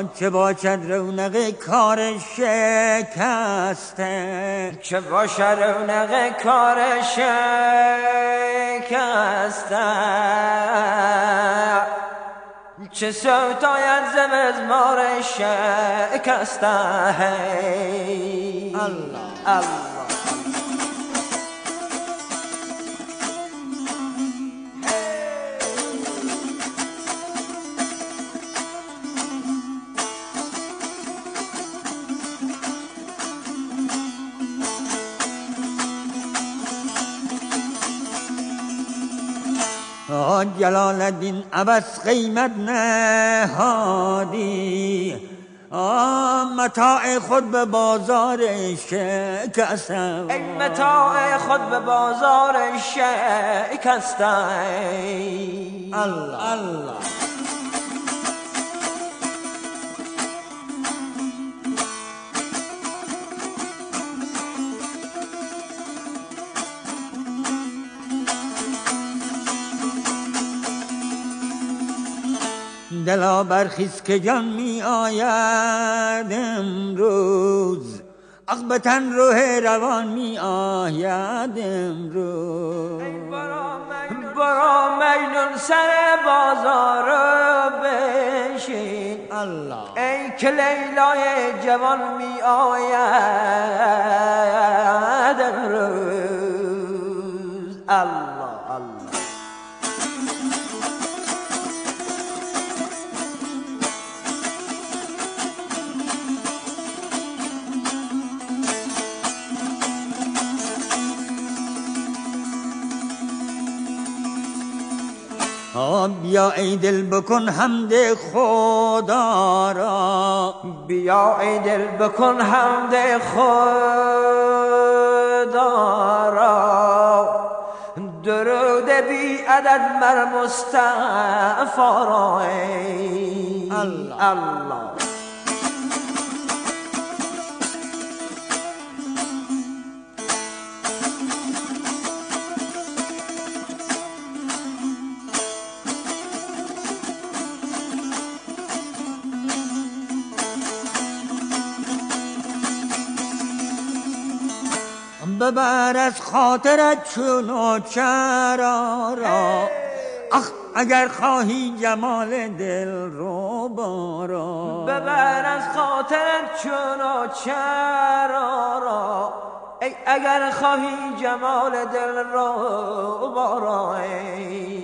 چه باشد رونق کار شکسته، چه باشد رونق کار شکسته، چه سوداید ز مزمار شکسته. الله الله جلال الدین عبس قیمت نهادی، متاع خود به بازار شکستم، ای متاع خود به بازار شکستم. الله الله دلا برخیز که جان می آید امروز، به تن روح روان می آید امروز. برا مجنون سر بازار بشین، الله ای که لیلای جوان می آید امروز. الله الله بیا ای دل بکن حمد خدا را، بیا ای دل بکن حمد خدا را، درود بی عدد مر مصطفی را. الله الله ببر از خاطرت چون و چرا را، اگر خواهی جمال دل رو بارا. ببر از خاطرت چون و چرا را، ای اگر خواهی جمال دل رو بارا.